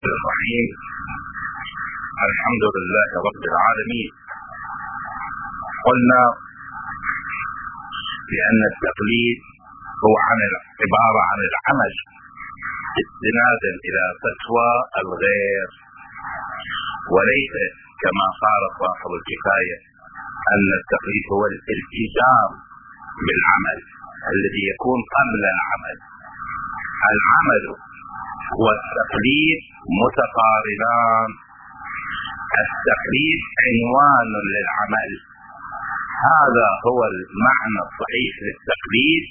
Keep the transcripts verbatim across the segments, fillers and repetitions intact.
الرحيم. الحمد لله رب العالمين. قلنا بأن التقليد هو عن عبارة عن العمل استنادا إلى فتوى الغير، وليس كما قال صاحب الكفاية أن التقليد هو الالتزام بالعمل الذي يكون قبل العمل. العمل والتقليد متقاربان. التقليد عنوان للعمل، هذا هو المعنى الصحيح للتقليد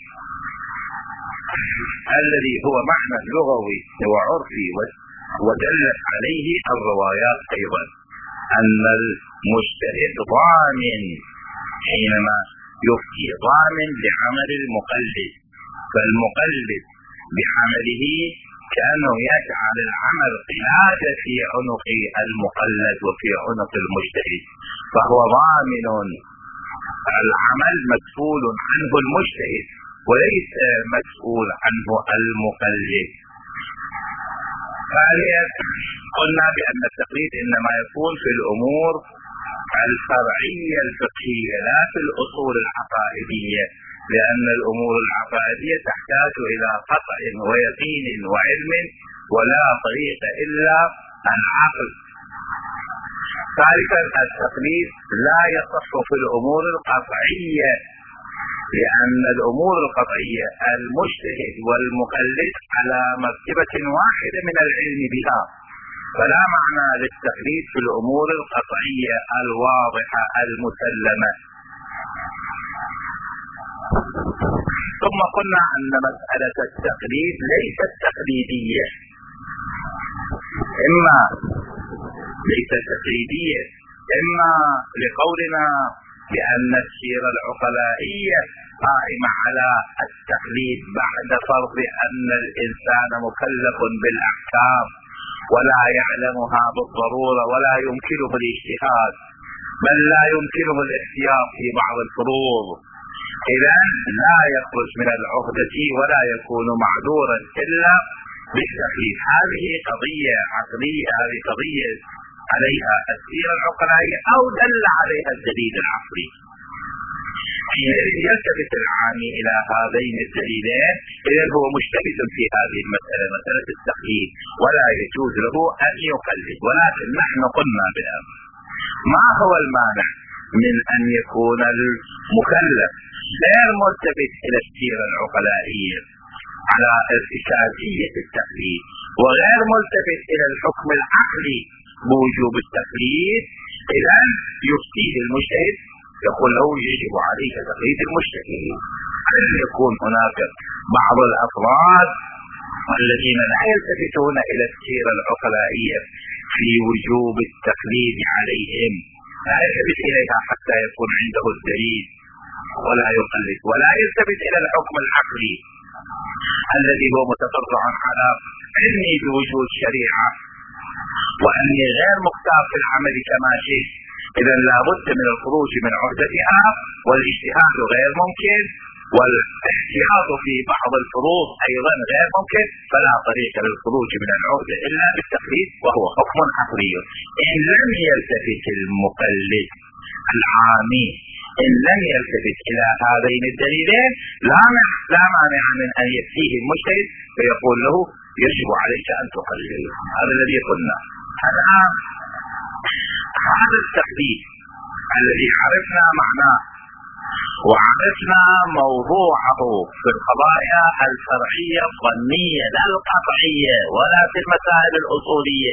الذي هو معنى لغوي وعرفي ودلت عليه الروايات أيضا، أن المجتهد ضامن حينما يفتي، ضامن لعمل المقلد، فالمقلد بعمله كأنه يجعل العمل قلادة في عنق المقلد وفي عنق المجتهد، فهو ضامن. العمل مسؤول عنه المجتهد وليس مسؤول عنه المقلد. ثانيا قلنا بأن التقليد إنما يكون في الأمور الفرعية الفقهية لا في الأصول العقائدية، لأن الأمور العقائدية تحتاج إلى قطع ويقين وعلم ولا طريق إلا العقل. ثالثا التقليد لا يصح في الأمور القطعية، لأن الأمور القطعية المجتهد والمقلد على مرتبة واحدة من العلم بها، فلا معنى للتقليد في الأمور القطعية الواضحة المسلمة. ثم قلنا أن مسألة التقليد ليست تقليدية، إما ليست تقليدية إما لقولنا بأن السيرة العقلائية قائمة على التقليد بعد فرض أن الإنسان مكلف بالأحكام ولا يعلمها بالضرورة ولا يمكنه الاجتهاد، بل لا يمكنه الاختيار في بعض الفروض، إذا لا يخرج من العهدة ولا يكون معذورا إلا بالتقليد. هذه قضية عقلية، هذه قضية عليها السيرة العقلائية أو دل عليها الدليل العقلي. حينئذ يلتفت العامي إلى هذين الدليلين، إذا هو مشتبه في هذه المسألة، مسألة التقليد، ولا يجوز له أن يقلد. ولكن نحن قلنا بالأمر ما هو المانع من أن يكون المكلف غير ملتفت إلى السيرة العقلائية على ارتكازية التقليد، وغير ملتفت إلى الحكم العقلي بوجوب التقليد، إذا يفتيه المجتهد يقول له يجب عليك تقليد المجتهد. أن يكون هناك بعض الأفراد الذين لا يلتفتون إلى السيرة العقلائية في وجوب التقليد عليهم، لا يلتفت إليها حتى يكون عنده الدليل ولا يقلد، ولا يلتفت إلى الحكم العقلي الذي هو متفرع على علمي بوجود الشريعة وأني غير مختار في العمل كما شئت، إذا لابد من الخروج من عهدتها، والاجتهاد غير ممكن، والاحتياط في بعض الفروض أيضا غير ممكن، فلا طريق للخروج من العهدة إلا بالتقليد، وهو حكم عقلي. إن لم يلتفت المقلد العامي، إن لم يلتفت إلى هذين الدليلين، لا لا مانع من أن يأتيه المجتهد فيقول له يجب عليك أن تقلد. هذا الذي قلنا. الآن هذا التقليد الذي عرفنا معناه وعرفنا موضوعه في القضايا الفرعية الظنية لا القطعية ولا في المسائل الأصولية،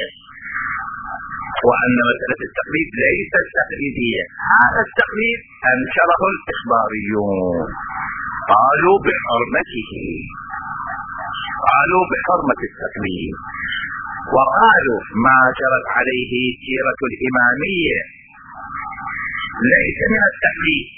وأن مسألة التقليد ليست تقليدية. هذا التقليد أنكره الإخباريون، قالوا بحرمته، قالوا بحرمة التقليد، وقالوا ما جرت عليه سيرة الإمامية ليس من التقليد.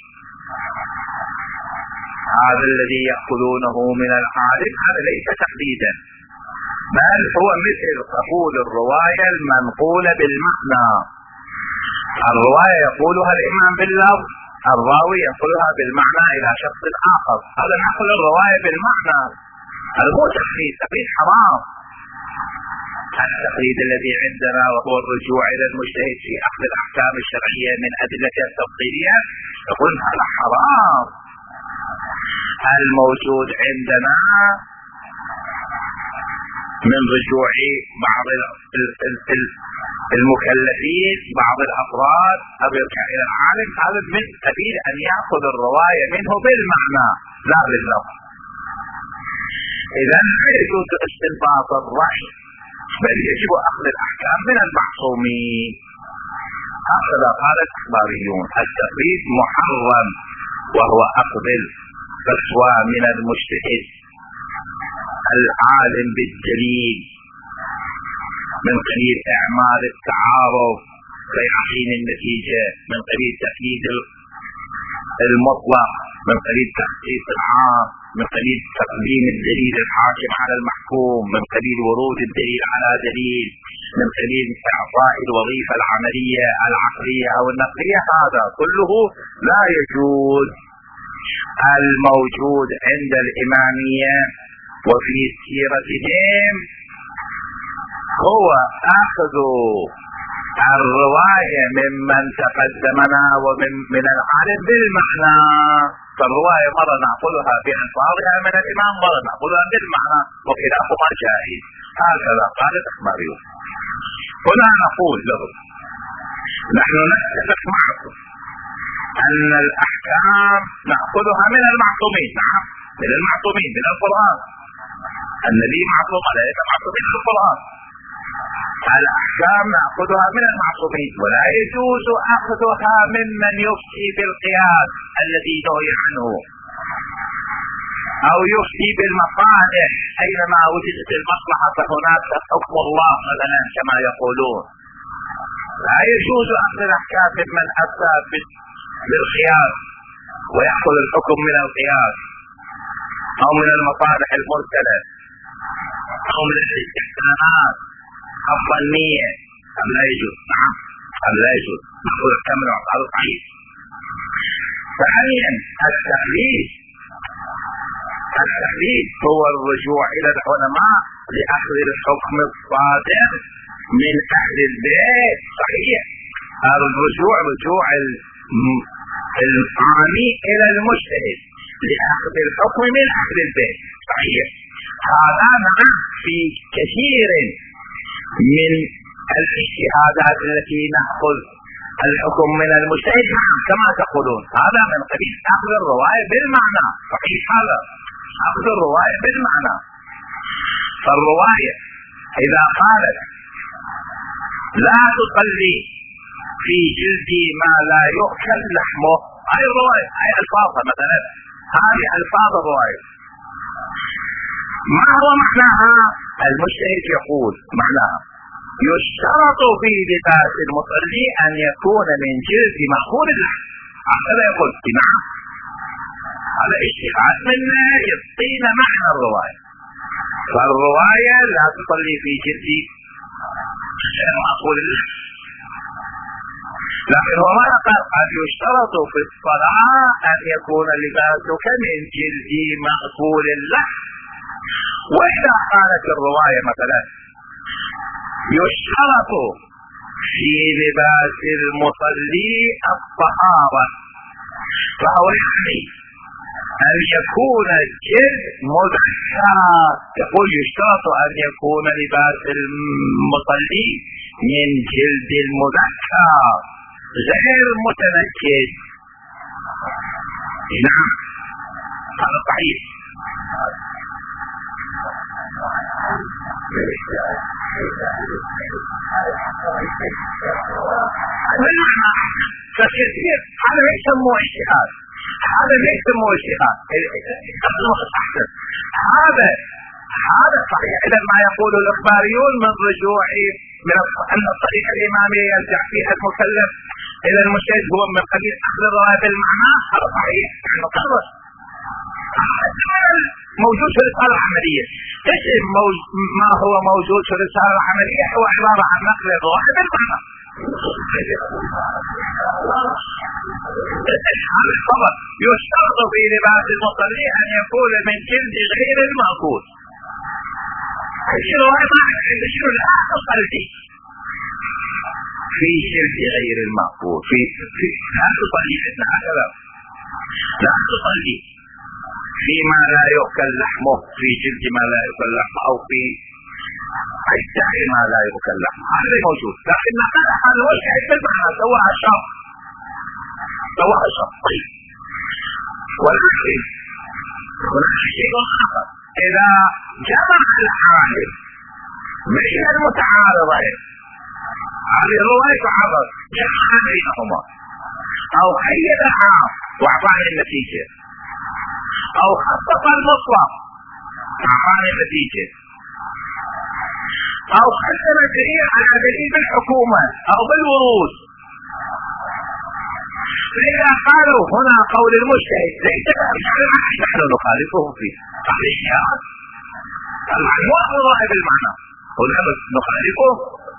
هذا الذي يأخذونه من العالم هذا ليس تقليدا، بل هو مثل قبول الرواية المنقولة بالمعنى. الرواية يقولها الإمام باللفظ، الراوي يقولها بالمعنى إلى شخص آخر، هذا نقل الرواية بالمعنى، هذا هو تقليد، تقليد حرام. التقليد الذي عندنا وهو الرجوع إلى المجتهد في أخذ الأحكام الشرعية من أدلتها التفصيلية، يقول هذا حرام. الموجود عندنا من رجوع بعض المكلفين بعض الأفراد أو يرجع إلى العالم، هذا من قبيل أن يأخذ الرواية منه بالمعنى لا باللفظ. إذا لا يجوز استنباط الرأي، بل يجب أخذ الأحكام من المعصومين. هكذا قال الأخباريون. التقليد محرم، وهو أخذ الفتوى من المجتهد العالم بالدليل من قبيل إعمال التعارض ليعين النتيجة، من قبيل تقييد المطلق، من قبيل تخصيص العام، من قبيل تقديم الدليل الحاكم على المحكوم، من قبيل ورود الدليل على دليل، من قبيل إعطاء الوظيفة العملية العقلية أو النقلية. هذا كله لا يجوز. الموجود عند الإمامية وفي سيرتهم هو أخذ الرواية ممن تقدمنا ومن من العالم بالمعنى. فالرواية مرة نأخذها بألفاظها من الإمام، مرة نأخذها بالمعنى، وكلاهما جائز. هكذا قال الأخباريون. هنا نقول له نحن نتفق معكم أن الأحكام نأخذها من المعصومين. نعم، من المعصومين من القرآن. النبي معصوم عليه معصوم من القرآن. الأحكام نأخذها من المعصومين، ولا يجوز أخذها ممن يفتي بالقياس الذي نهي عنه، أو يفتي بالمصالح أينما وجدت المصلحة فهناك حكم الله مثلا كما يقولون. لا يجوز أخذ الأحكام ممن أفتى بالقياس ويأخذ الحكم من القياس أو من المصالح المرسلة أو من الاستحسانات الظنية. أم لا يجوز؟ نعم، أم لا يجوز نأخذ الحكم من هذا صحيح. ثانيا التقليد. التقليد هو الرجوع إلى العلماء لأخذ الحكم الصادر من أهل البيت. صحيح، الرجوع رجوع العامي إلى المجتهد لأخذ الحكم من أهل البيت. صحيح، هذا نعم في كثير من الاجتهادات التي نأخذ الحكم من المجتهد كما تقولون. هذا من قبيل أخذ الرواية بالمعنى. صحيح، هذا أخذ الرواية بالمعنى. فالرواية إذا قالت لا تصلي في جلدي ما لا يؤكل لحمه، هاي الرواية، هاي ألفاظها مثلا، هذه ألفاظ الرواية. ما هو معناها؟ المجتهد يقول معناها يشترط في لباس المصلي أن يكون من جلد مأخوذ اللحم. هذا يقول نعم، هذا اجتهاد منا يعطينا معنى الرواية. فالرواية لا تصلي في جلدي مأخوذ اللحم، لكن هو ما قال قد يشترط في الصلاة أن يكون لباسك من جلد مأكول اللحم. وإذا قالت الرواية مثلا يشترط في لباس المصلي الطهارة، فهو يعني أن يكون الجلد مذكر. يقول يشترط أن يكون لباس المصلي من جلد المذكر غير متنكد. نعم، هذا صحيح. فكثير هذا لا يسموه اجتهاد، هذا لا يسموه اجتهاد، هذا هذا صحيح. إذا ما يقول الإخباريون من رجوع من أن الطريق الإمامي يرجع فيها المكلف إلى المجتهد هو من قبيل أخذ الرواية بالمعنى، هذا صحيح. نحن قرر موجود في الرسالة العملية. ايش ما هو موجود في الرسالة العملية؟ هو عبارة عن نقل الرواية بالمعنى. هذا الخبر يشترط في لباس المصلي أن يكون من جلد غير المأكول. شنو عند شنو لا تصلي في شرك غير المعقول، في في لا تصلي عندنا هكذا، لا تصلي فيما لا يؤكل لحمه، في جلد ما لا يؤكل لحمه، او في عدة ما لا يؤكل لحمه، هذا موجود. لكن هذا وجه بالمعنى سواها شر، سواها شر. طيب، ولكن هناك شيء آخر، إذا جمع العالم بين المتعارضين، هذه الرواية تعرض جمع بينهما، أو قيدها وأعطاني النتيجة، أو خصص المطلق أعطاني النتيجة، أو قدم دليل على دليل بالحكومة أو بالورود. فإذا قالوا هنا قول المجتهد ليس نحن نخالفه فيه، هذا اجتهاد، المعلومة ظاهر المعنى، هنا نخالفه.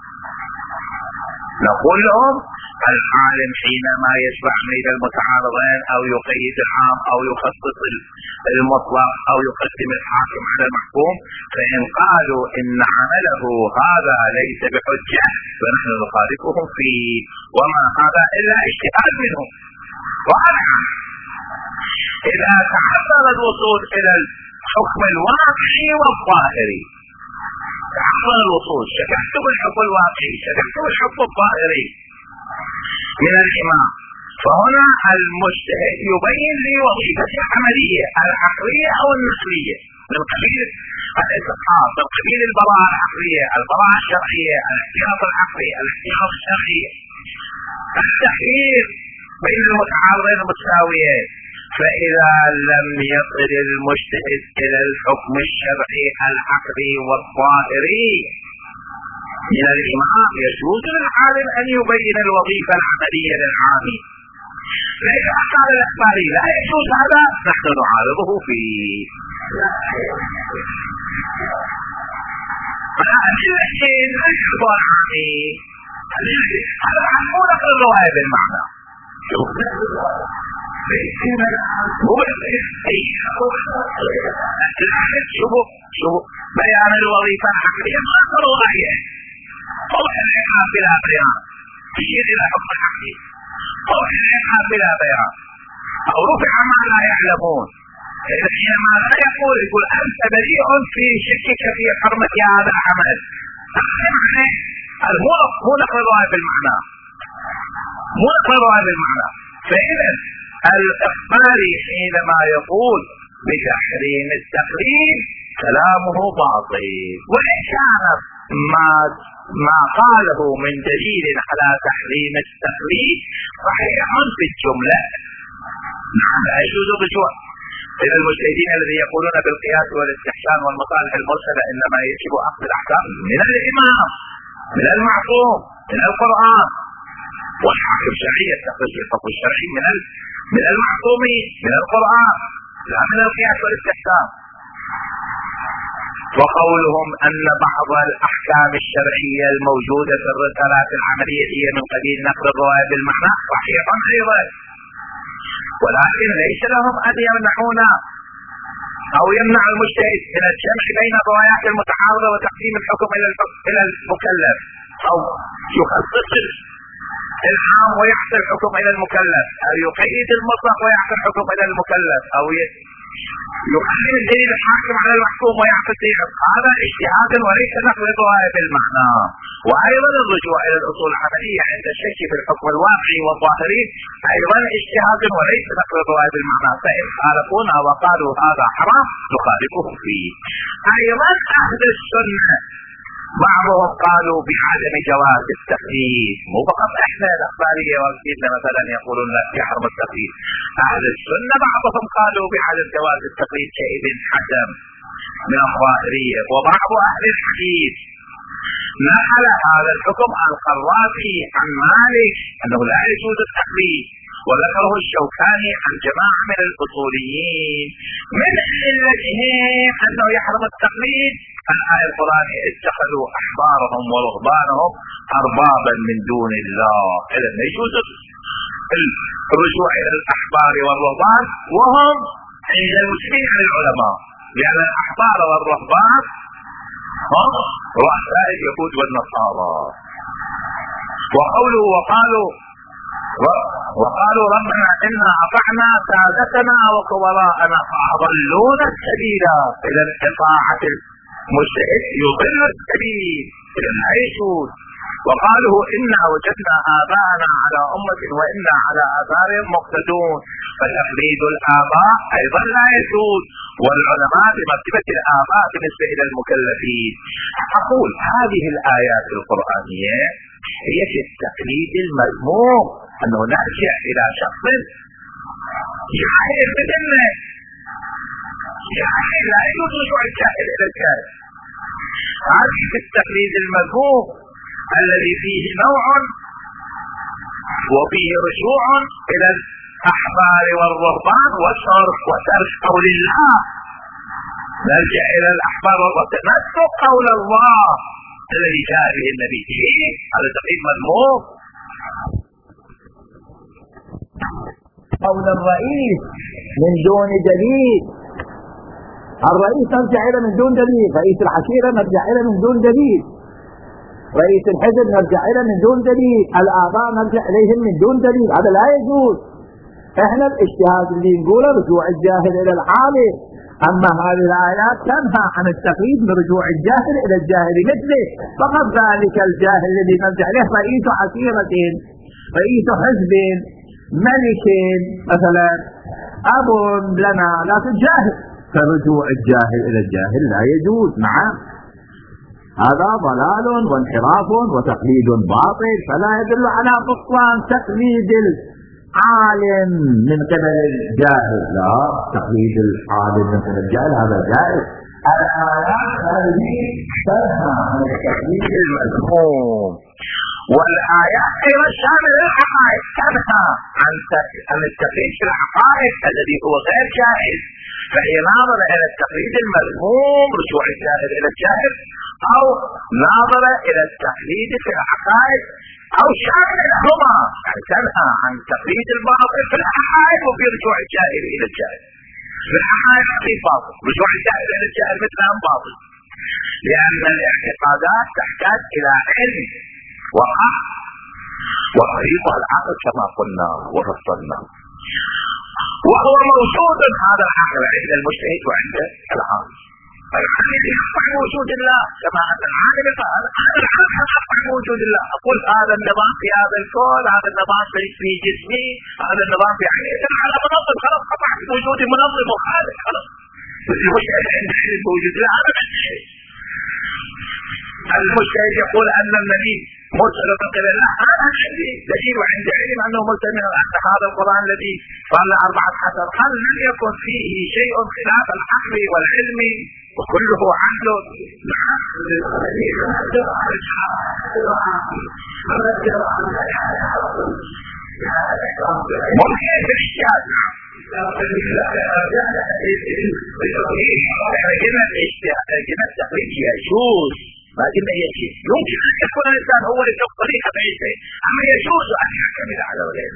نقول لهم العالم حينما يشبع بين المتعارضين او يقيد العام او يخصص المطلق او يقدم الحاكم على المحكوم، فان قالوا ان عمله هذا ليس بحجة فنحن نخالفهم فيه، وما هذا الا اجتهاد منهم. رابعا، اذا تعذر الوصول الى الحكم الواقعي والظاهري، تعذر الوصول، شككتم الحكم الواقعي، شككتم الحكم الظاهري من الإمام، فهنا المجتهد يبين لي وظيفته العملية العقلية أو النقلية، من قبيل الإسقاط، من قبيل البراءة العقلية، البراءة الشرعية، الاحتياط العقلي، الاحتياط الشرعي، التحرير بين المتعارضين المتساويين. فإذا لم يصل المجتهد إلى الحكم الشرعي العقلي والظاهري من الإمام، يجوز للعالم أن يبين الوظيفة العملية للعامي. فإذا قال الأخباري لا يجوز هذا، نحن نعارضه فيه. فأجل الشيء لا يحضر عامي، هذا مو نقل الرواية بالمعنى. شوفوا شوفوا بيان الوظيفة العقلية ما رواية، طبعا العقاب بلا بيان تشير الى حكم العقلي، طبعا العقاب بلا بيان، او رفع ما لا يعلمون. حينما لا يقول يقول انت بريء في شكك في حرمة هذا العمل، مو نقل الرواية بالمعنى، مو نقل الرواية بالمعنى. فإذا الإخباري حينما يقول بتحريم التقليد كلامه باطل، وإن كان ما ما قاله من دليل على تحريم التقليد صحيح في الجملة. نعم لا يجوز الرجوع إلى المجتهدين الذين يقولون بالقياس والاستحسان والمصالح المرسلة إنما يجب أخذ الأحكام من الإمام، من المعصوم، من القرآن، والحاكم الشرعي يستخرج الحكم الشرعي من من المعصوم من القرآن، لا من القياس والاستحسان. وقولهم أن بعض الأحكام الشرعية الموجودة في الرسالات العملية هي من قبيل نقل الرواية بالمعنى صحيح أيضا، ولكن ليس لهم أن يمنعون أو يمنع المجتهد من الجمع بين الروايات المتعارضة وتقديم الحكم إلى المكلف، أو يخصص العام ويعطي الحكم إلى المكلف، أو يقيد المطلق ويعطي الحكم إلى المكلف، أو يقدم الدليل الحاكم على المحكوم ويعطي الدليل. هذا اجتهاد وليس نقل الرواية بالمعنى. وأيضا الرجوع إلى الأصول العملية عند الشك في الحكم الواقعي والظاهري أيضا اجتهاد وليس نقل الرواية بالمعنى. فإن خالفونا وقالوا هذا حرام نخالفهم فيه. أيضا أهل السنة بعضهم قالوا بعدم جواز التقليد، مو فقط احنا الاخباريه والكتله مثلا يقولون لا يحرم التقليد، اهل السنه بعضهم قالوا بعدم جواز التقليد كابن حزم من الظاهريه. وبعض اهل الحديث نقل هذا الحكم القرافي عن مالك انه لا يجوز التقليد، وذكره الشوكاني عن جماعه من الاصوليين من علتهم انه يحرم التقليد الآية القرآنية اتخذوا أحبارهم ورهبانهم أربابا من دون الله. إذا لا يجوز الرجوع إلى الأحبار والرهبان وهم عند المسلمين عن العلماء، لأن الأحبار والرهبان رؤساء اليهود والنصارى. وقوله وقالوا وقالوا ربنا إنا أطعنا سادتنا وكبراءنا فأضلونا السبيلا. إذا طاعة المجتهد يضل السبيل إلى العيشون. وقالوا إنا وجدنا آباءنا على أمة وإنا على آثارهم مقتدون. فتقليد الآباء أيضا لا يجوز، والعلماء بمرتبة الآباء بالنسبة إلى المكلفين. أقول هذه الآيات القرآنية هي في التقليد المذموم، أنه نرجع إلى شخص جاهل بدنا، جاهل لا يجوز رجوع الجاهل إلى الجاهل. هذه في التقليد المذموم الذي فيه نوع وفيه رجوع إلى الأحبار والرهبان وصرف وترك قول الله. نرجع إلى الأحبار والرهبان نترك قول الله الذي جاء به النبي. هذا تقليد مذموم. قول الرئيس من دون دليل، الرئيس نرجع إلى من دون دليل، رئيس العشيرة نرجع إلى من دون دليل، رئيس الحزب نرجع إلى من دون دليل، الآباء نرجع إليهم من دون دليل. هذا لا يجوز. احنا الاجتهاد اللي نقوله رجوع الجاهل إلى العالم. أما هذه الآيات تنهى عن التقليد من رجوع الجاهل إلى الجاهل مثله. فقط ذلك الجاهل الذي نرجع إليه رئيس عشيرة، رئيس حزب، ملك مثلا، أب لنا، لكن جاهل. فرجوع الجاهل إلى الجاهل لا يجوز. نعم هذا ضلال وانحراف وتقليد باطل، فلا يدل على بطلان تقليد العالم من قبل الجاهل. لا، تقليد العالم من قبل الجاهل هذا جائز. الآيات هذه تنهى عن التقليد المذموم، والآيات أيضا شاملة للحقائق تنهى عن التقليد في الحقائق الذي هو غير جائز. فهي ناظرة إلى التقليد المذموم رجوع الجاهل إلى الجاهل، أو ناظرة إلى التقليد في الحقائق، أو شاملة لهما. يعني تنهى عن تقليد الباطل في الحقائق وفي رجوع الجاهل إلى الجاهل. في الحقائق في باطل، رجوع الجاهل إلى الجاهل مثلها باطل، لأن الاعتقادات تحتاج إلى علم وقع وطريقها العقل كما قلنا وفصلنا، وهو موجود هذا العقل عند المجتهد وعند العالم. العالم يقطع وجود الله كما أن العالم قال هذا العالم يقطع وجود الله. أقول هذا النظام في هذا الكون، هذا النظام في جسمي، هذا النظام في عقلي، على منظم خلاص قطع وجود منظم وخالق خلاص. المجتهد عند علم بوجود الله هذا مجتهد. المجتهد يقول أن النبي مرسل من قبل الله، هذا عندي دليل وعند علم أنه مرسل من الله. هذا القرآن الذي قال أربعة عشر هل لم يكن فيه شيء خلاف العقل والعلم وكله عدل؟ ممكن في الاجتهاد. لكن التقليد يجوز، لكن يجوز يمكن أن يكون الإنسان هو اللي يتبع طريقة بعيدة، أما يجوز أن يعتمد على غير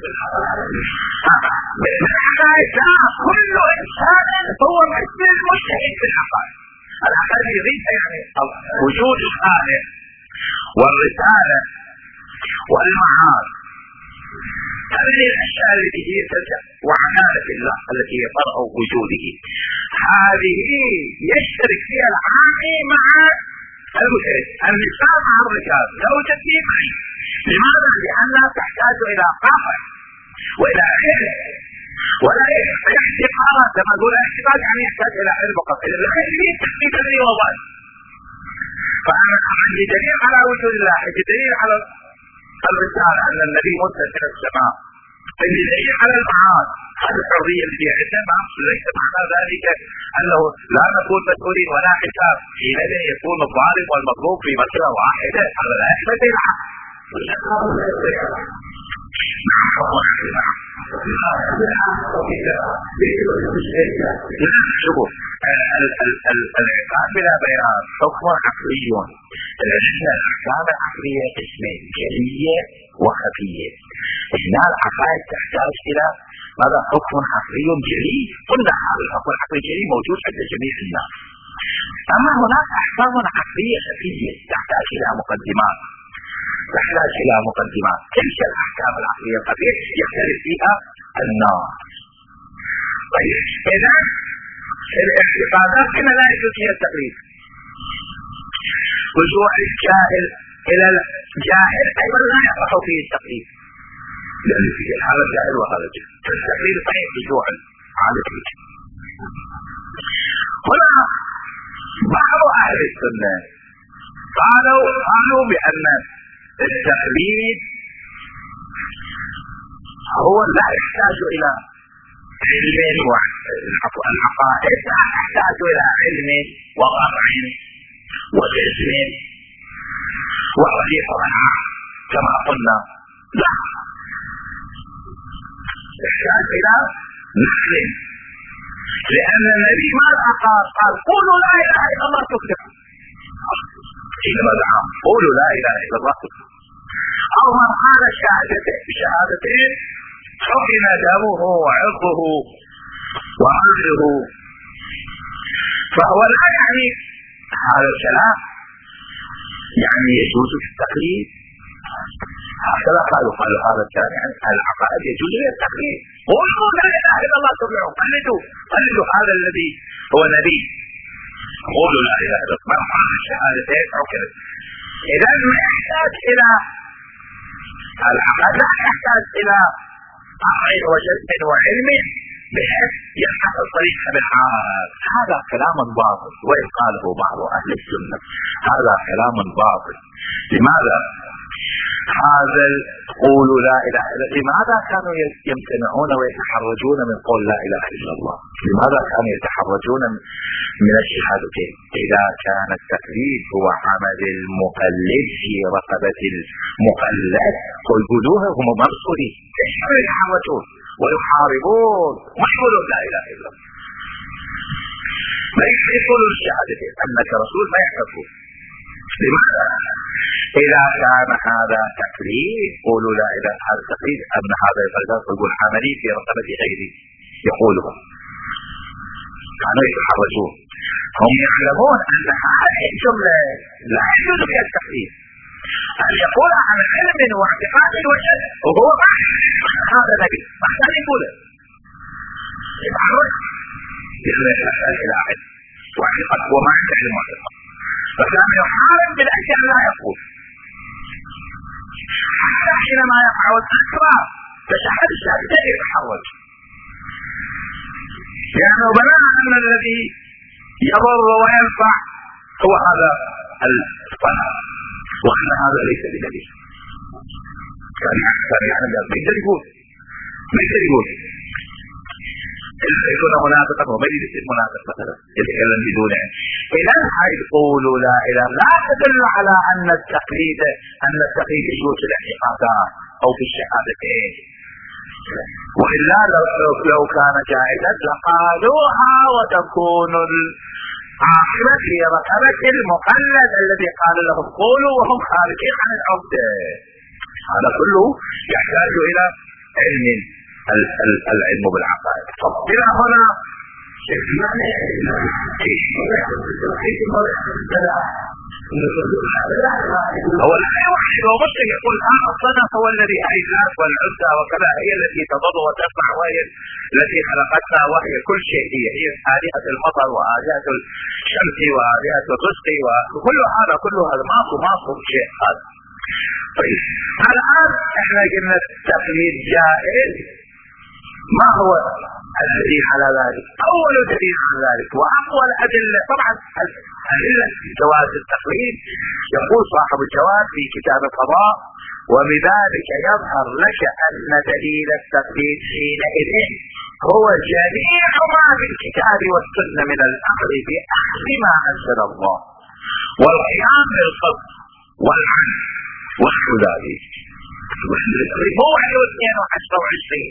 الحقائق. كل إنسان هو مثل المجتهد في الحقائق. الحقائق يريد يعني وجود الخالق والرسالة والمعاد، هذه الأشياء التي هي ترجع وعدالة الله التي هي فرع وجوده، هذه يشترك فيها العامي مع المجتهد، النساء مع الرجال، زوجتي معي. لماذا؟ لأنها تحتاج إلى قاطع وإلى علم ولا احتقارات. لما نقول احتقار يعني يحتاج إلى علم فقط، إذا العلم تحتاج إلى وضع. فأنا عندي دليل على وجود الله، عندي دليل على الرسالة أن النبي مرسل إلى السماء، عندي دليل على المعاد. هذه الحرية التي عندنا ليس معنى ذلك أنه لا نكون مسؤولين ولا حساب. حينئذ يكون الظالم والمظلوم في مسألة واحدة، هذا لا يحتاج إلى حق. شوفوا العقاب بلا بيان حكم عقلي. الأحكام العقلية قسمين، جلية وخفية. هنا العقائد تحتاج إلى ماذا؟ حكم عقلي جلي. قلنا هذا الحكم العقلي الجلي موجود عند جميع الناس، أما هناك أحكام عقلية خفية تحتاج إلى مقدمات، تحتاج إلى مقدمات. تلك الأحكام العقلية الخفية يختلف فيها الناس. طيب إذا الاعتقادات هنا لا يجوز فيها التقليد. رجوع الجاهل إلى الجاهل أيضا لا يصح فيه التقليد، لأن في هذا الجاهل وهذا الجاهل، التقليد صحيح رجوعا على الوجه. هنا بعض أهل السنة قالوا قالوا بأن التقليد هو لا يحتاج إلى علم والعقائد، لا يحتاج إلى علم وقطع وجزم وطريق العقل كما قلنا، لا يحتاج إلى نقل، لأن النبي ماذا قال؟ قال قولوا لا إله إلا الله تفلحوا. حينما دعا قولوا لا إله إلا الله تفلحوا، أو من قال شهادتين حقن دمه وعرضه وأهله، فهو لا يعني هذا الكلام يعني يجوز في التقليد. هكذا قالوا قالوا هذا الكلام يعني العقائد يجوز فيها التقليد. قولوا لا إله إلا الله تفلحوا، قلدوا قلدوا هذا الذي هو نبي. قولوا لا إله إلا الله، من قال الشهادتين حقن. إذا ما يحتاج إلى العقل، لا يحتاج إلى عقل وجد وعلم بحيث يلحق الطريق بالحال. هذا كلام باطل، وإن قاله بعض أهل السنة هذا كلام باطل. لماذا؟ هذا قولوا لا إله إلا الله، لماذا كانوا يمتنعون ويتحرجون من قول لا إله إلا الله؟ لماذا كانوا يتحرجون من الشهادتين؟ إذا كان التقليد هو عمل المقلد في رقبة المقلد ويقولوها هم مرسولين، ليش يتحرجون ويحاربون؟ ما يقولون لا إله إلا الله، ما يقولون الشهادتين أنك رسول، ما يحتفون. لماذا؟ إذا كان هذا تقليد قولوا لا إله، هذا تقليد أن هذا يقول عملي في رقبة غيري يقوله، كانوا يتحرجون. هم يعلمون أن هذه الجملة لا يجوز فيها التقليد، أن يقول عن علم واعتقاد وجد وهو ما هذا نبي، ما كان يقوله، يتحرج لأنه يحتاج إلى علم واعتقاد وما عنده علم واعتقاد، فكان يحارب من أجل أن لا يقول. حتى حينما يقع الأكبر تشهد الشهادتين يتحرج، لأنه بناء أن الذي يضر وينفع هو هذا الصنع، وأن هذا ليس بنبي. كان يعني ما يقدر يقول ما يقدر يقول يكون منافقا وبدي يصير منافق مثلا يتكلم بدون علم. إذا هاي قولوا لا إله لا تدل على أن التقليد أن التقليد يجوز في الاعتقادات أو في الشهادتين، وإلا لو لو كان جائزا لقالوها وتكون العاقبة في رقبة المقلد الذي قال لهم قولوا وهم خارجين عن العقدة. هذا كله يحتاج إلى علم، العلم بالعقائد. إلى هنا هو لا يوحي ومسلم يقول آه الصنم هو الذي أيزاك والعزة وكذا هي التي تضر وترفع وهي التي خلقتنا وهي كل شيء، هي هي آلهة المطر وآلهة الشمس وآلهة الرزق وكل هذا كله هذا ماكو ماكو شيء هذا. طيب الآن احنا قلنا التقليد جائز، ما هو الدليل على ذلك؟ أول دليل على ذلك وأقوى الأدلة طبعا أدلة جواز التقليد، يقول صاحب الجواب في كتاب القضاء: وبذلك يظهر لك أن دليل التقليد حينئذ هو جميع ما في الكتاب والسنة من الأخذ بأخذ ما أنزل الله والقيام بالقسط والعدل ونحو ذلك. هو اثنين وعشرة وعشرين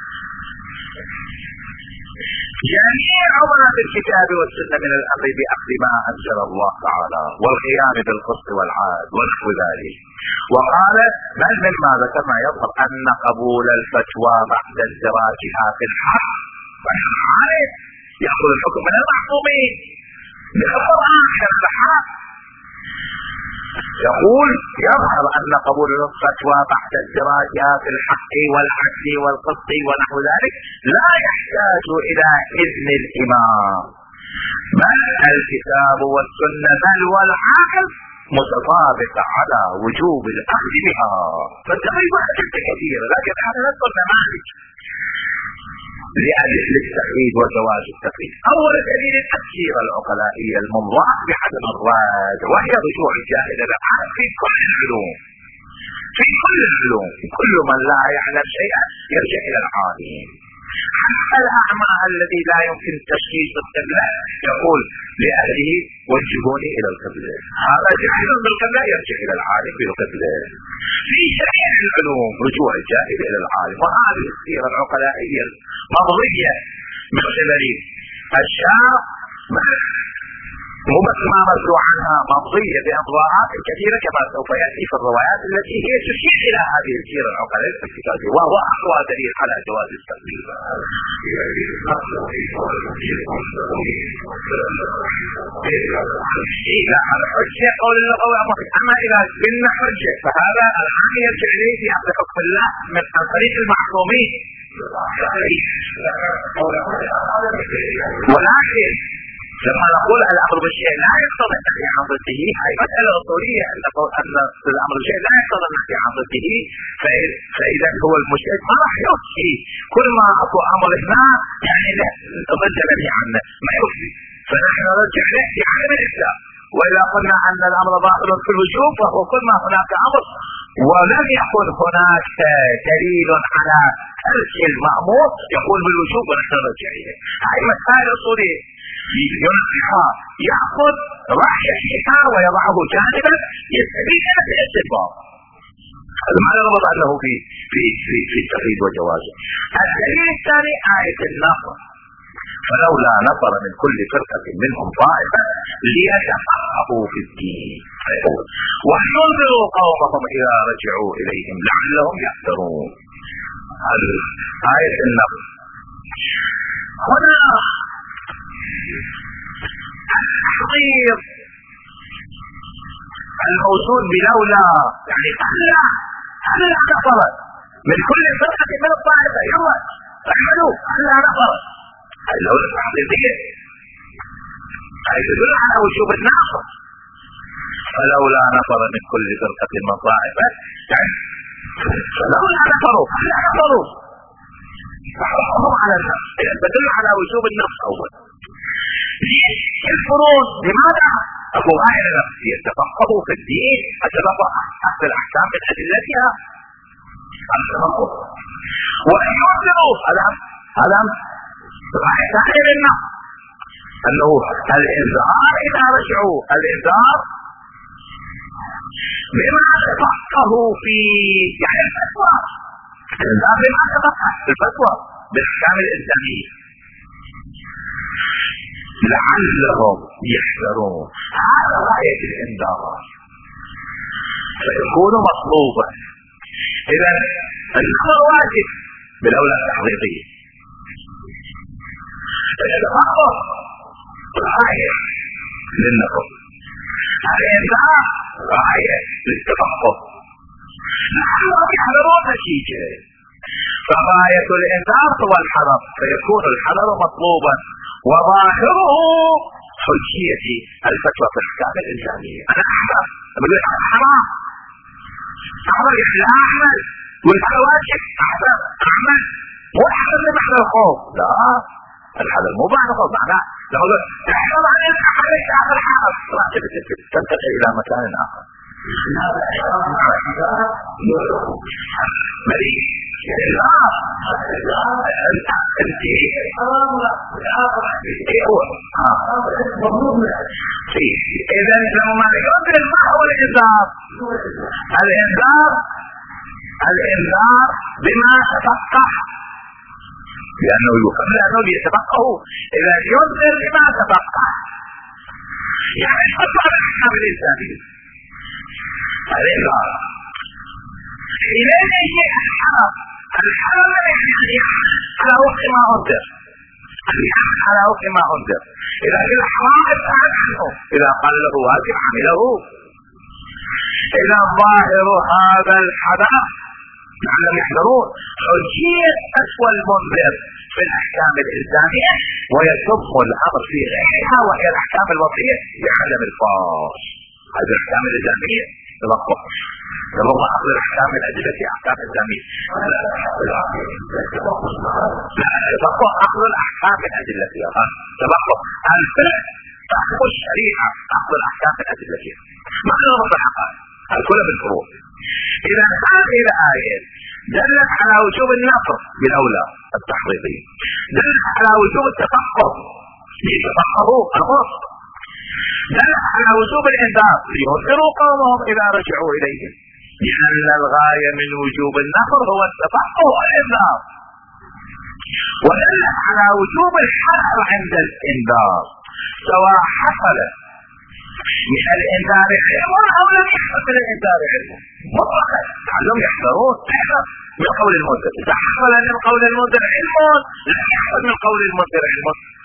جميع ما في الكتاب والسنة من الأمر بأخذ ما أنزل الله تعالى والقيام بالقسط والعدل ونحو ذلك. وقال: بل مما ذكرنا يظهر أن قبول الفتوى بعد ادراجها في الحق يأخذ الحكم من المحكومين بخبر آخر الحق يقول يظهر أن قبول الفتوى بعد الدراجة في الحق والعدل والقسط ونحو ذلك لا يحتاج إلى إذن الإمام، بل الكتاب والسنة بل والعقل متطابق على وجوب الأخذ بها. فالتقريب أدلة كثيرة، لكن هذا نذكر نماذج للتقريب وجواز التقريب. أول دليل التفسير العقلائية المنضاق بعدم الراد، وهي رجوع الجاهل العام في كل العلوم، في كل العلوم كل من لا يعلم شيئا يرجع إلى العالم. حتى الأعمى الذي لا يمكن تشخيص القبلة يقول لأهله وجهوني إلى القبلة، هذا جاهل بالقبلة يرجع إلى العالم بالقبلة. في جميع العلوم رجوع الجاهل إلى العالم، وهذه السيرة العقلائية المرضية من قبل الشارع مو بس ما مرجو عنها، مرضية بأضواءات كثيرة كما سوف يأتي في الروايات التي هي تشير إلى هذه السيرة العقلائية الكتابية، وهو أقوى دليل على جواز التقليد. إذا الحجة قول اللغوي، أما إذا قلنا حجة فهذا الآن يرجع إليه في أصل حكم الله من طريق المعصومين. ولكن لما نقول الأمر بالشيء لا يقتضي النهي عن ضده، هي مسألة أصولية، أن الأمر بالشيء لا يقتضي النهي عن ضده، فإذا هو المجتهد ما راح يفتي كل ما أكو أمر هنا يعني ضد النهي عنه ما يفتي، فنحن نرجع نحكي عن الإسلام. وإذا قلنا أن الأمر ظاهر في الوجوب فهو كل ما هناك أمر ولم يكن هناك دليل على ترك المأمور يقول بالوجوب ونحن نرجع إليه. هذه مسائل أصولية ينصحها، يأخذ رأي الحكام ويضعه جانبا يستفيد من الاستفاضة. هذا ما نربط أنه في في في في التقييد وجوازه. الدليل الثاني آية النصر، فلولا نفر من كل فرقة منهم طائفة ليتفقهوا في الدين ولينذروا قومهم إذا رجعوا إليهم لعلهم يحذرون. هذه آية النصر. هنا التحضير الموصول بلولا يعني هلا هلا نفر من كل فرقة من الطائفة، يلا احملوا هلا نفر. اللولا التحضيرية هي تدل على وجوب النصر. فلولا نفر من كل فرقة من طائفة يعني فلولا نفروا هلا نفروا فحرصهم على النصر، تدل على وجوب النصر. أول يكفرون لماذا؟ أبو آية نفسي يتفقهوا في الدين، أتفقه أخذ الأحكام من أدلتها التفقه، وأن ينذروا هذا هذا راح يساعد النصر أنه الإنذار إذا رجعوا الإنذار بما تفقهوا في يعني الفتوى، الإنذار بما تفقه في الفتوى بالأحكام الإسلامية لعلهم يحذرون. هذا غاية الإنذار فيكون مطلوبا. إذا الأمر واجب بالأولى التحضيرية، التفقه غاية للنقل، الإنذار غاية للتفقه لعلهم يحذرون نتيجة. فغاية الإنذار هو الحذر، فيكون الحذر مطلوبا وظاهره حجية الفتوى في الأحكام الإنسانية. أنا أحذر أقول لك حرام أحذر يعني لا أعمل، والهذا واجب أحذر أعمل، مو أحذر بمعنى الخوف، لا الحذر مو معنى الخوف، معناه لو تحذر عن عليك آخر حرام لا تنتقل إلى مكان آخر. مريض إذا لما ينذر ما هو الإنذار؟ الإنذار الإنذار بما تفقه، لأنه قبل أنه يتفقه إذا ينذر بما تفقه يعني تفقه الأحكام الإنسانية. الإنذار إليه الحرام، الحرام يعني على وقت ما أنذر، أن يحمل على وفق ما أنذر. إذا كان حرام ابتعد عنه، إذا قال له واجب عمله. إذا ظاهر هذا الحدث لعلهم يحذرون حجية أسوأ المنذر في الأحكام الإلزامية، ويتم الأمر في غيرها وهي الأحكام الوضعية بعدم الفاصل. هذه الأحكام الإلزامية تبقى تبقى أخذ الأحكام الأدلة في أحكام إلزامية، تبقى أخذ الأحكام الأدلة فيها، تبقى الفقه تحكم الشريعة أخذ الأحكام الأدلة فيها. معنى رب الحقائق الكل بالفروع. إذا هذه الآية دلت على وجوب النقر بالأولى التحقيقي، دلت على وجوب التفقه ليتفقهوا الغصب، دلت على وجوب الإنذار لينذروا قومهم إذا رجعوا إليهم، لأن الغاية من وجوب النقر هو التفقه والإنذار. ودلت على وجوب الحذر عند الإنذار سواء حصل من الإنذار علم أو لم يحصل من الإنذار علم مطلقا. لعلهم يحذرون من قول المنذر. إذا حصل من قول المنذر علم لم يحصل من قول المنذر علم،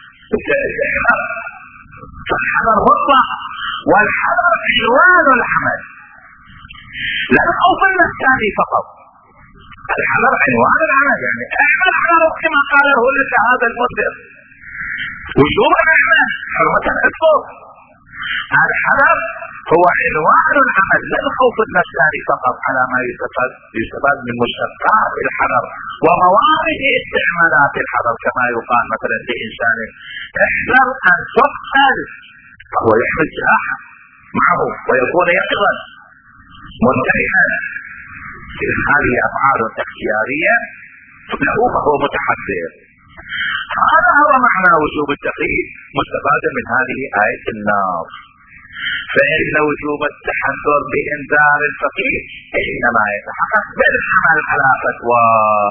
فالحذر مطلق، والحذر عنوان العمل لا الخوف النفساني فقط. الحذر عنوان العمل، يعني اعمل على وفق ما قاله لك هذا المنذر وجوبا اعمل حرمة اكفر. الحذر هو عنوان العمل لا الخوف النفساني فقط على ما يستفاد يستفاد من مشتقات الحذر وموارد استعمالات الحذر، كما يقال مثلا لإنسان احذر أن تقتل فهو يحمل سلاحا معه ويكون يقظا منتبها. هذه أفعال اختيارية له فهو متحذر. هذا هو معنى وجوب التقييد مستفادا من هذه آية النار. فإن وجوب التحذر بإنذار الفقيه إنما يتحقق بالعمل على فتواه.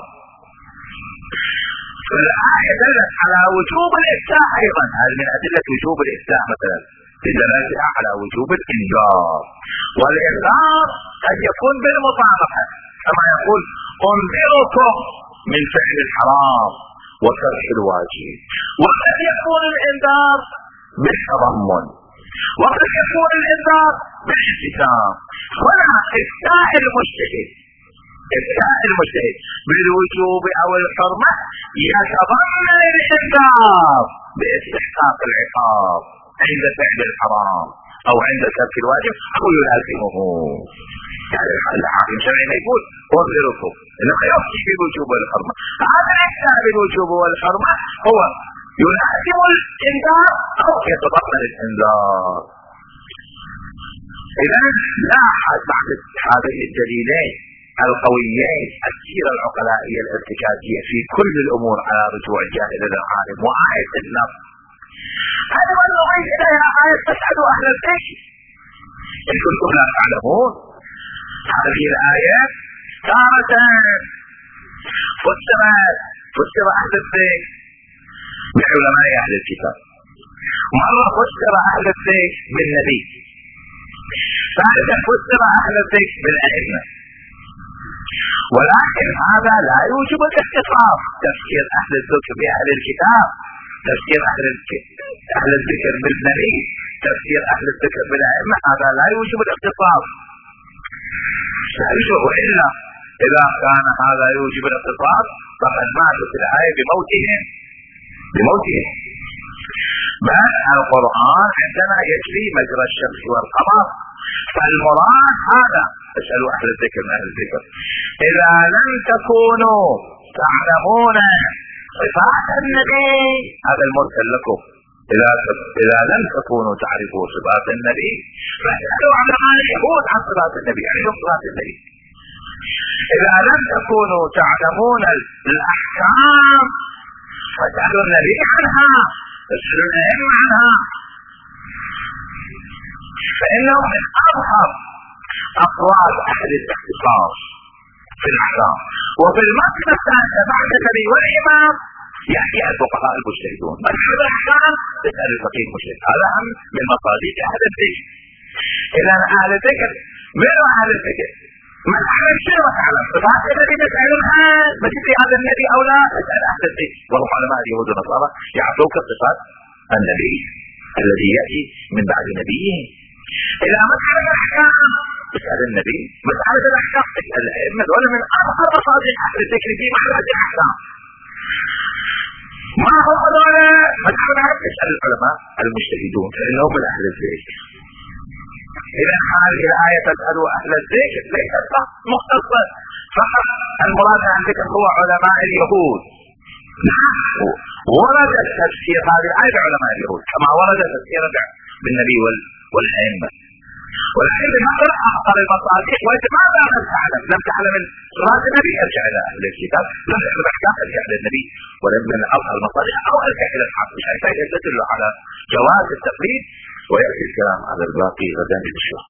فالآية دلت على وجوب الإفتاء أيضا، هذه من أدلة وجوب الإفتاء مثلا بدلالتها على وجوب الإنذار. والإنذار قد يكون بالمطابقة كما يقول أنذركم من فعل الحرام وترك الواجب، وقد يكون الإنذار بالتضمن، وقد يكون الإنذار بالالتزام. هنا إفتاء المجتهد إفتاء المجتهد بالوجوب أو الحرمة يتضمن الإنذار باستحقاق العقاب عند فعل الحرام أو عند ترك الواجب أو يلازمه. يعني الحاكم شرعي يقول أنذركم إنه يفتي بالوجوب والحرمة، هذا الإفتاء بالوجوب والحرمة هو يلازم الإنذار أو يتضمن الإنذار. إذا لاحظ بعد هذين الدليلين القويين السيرة العقلائية الارتكازية في كل الأمور على رجوع الجاهل إلى العالم. وآية النص هذا من نضيف إليها آية تسعد أهل البيت إن كنتم لا تعلمون. هذه الآيات تارة فسرت فسر أهل البيت بعلماء أهل الكتاب، مرة فسر أهل البيت بالنبي، ثالثا فسر أهل البيت بالأئمة. ولكن هذا لا يوجب الاختصاص. تفسير أهل الذكر بأهل الكتاب، تفسير أهل أهل الذكر بالنبي، تفسير أهل الذكر بالأئمة، هذا لا يوجب الاختصاص. لا يوجب، إلا إذا كان هذا يوجب الاختصاص فقد ماتوا في الآية بموتهم بموتهم. بل القرآن عندنا يجري مجرى الشمس والقمر، فالمراد هذا. اسألوا أهل الذكر من أهل الذكر إذا لم تكونوا تعلمون صفات النبي، هذا المرسل لكم، إذا إذا لم تكونوا تعرفوا صفات النبي فاسألوا علماء اليهود عن صفات النبي، عن صفات النبي. إذا لم تكونوا تعلمون الأحكام فاسألوا النبي عنها، اسألوا الأئمة عنها، فإنه من أظهر أقوال أهل الاختصاص في الأحكام. وفي المسألة الثانية بعد النبي والإمام يأتي الفقهاء المجتهدون، مسألة الأحكام تسأل الفقيه المجتهد. هذا أهم من مصادر أهل الذكر. إذا أهل الذكر من أهل الذكر من أعلم شيء ما تعلم، فهذا الذي تسأل الآن بتدري هذا النبي أو لا؟ اسأل أهل الذكر، وهم علماء اليهود والنصارى يعطوك صفات النبي الذي يأتي من بعد نبيه. إذا مسألة الأحكام اسأل النبي، مسألة الأحكام اسأل الأئمة، ولا من أرقى مصادر أهل الذكر في مسألة الأحكام. ما هو هذول مسألة اسأل العلماء المجتهدون فإنهم من أهل الذكر. إذا هذه الآية تسأل أهل الذكر ليست مختصة فقط، المراد عن ذكر هو علماء اليهود. ورد تفسير هذه الآية بعلماء اليهود كما ورد تفسير بالنبي والأئمة، ولكن بنظر أخطر المصادر. وإذا ماذا لم تعلم؟ لم تعلم من صفات النبي ارجع إلى أهل الكتاب، لم تعلم الأحكام ارجع إلى النبي، ولم من أظهر المصادر أو ارجع إلى الحق، مش هيك تدل على جواز التقليد. ويأتي الكلام على الباقي غدا إن شاء الله.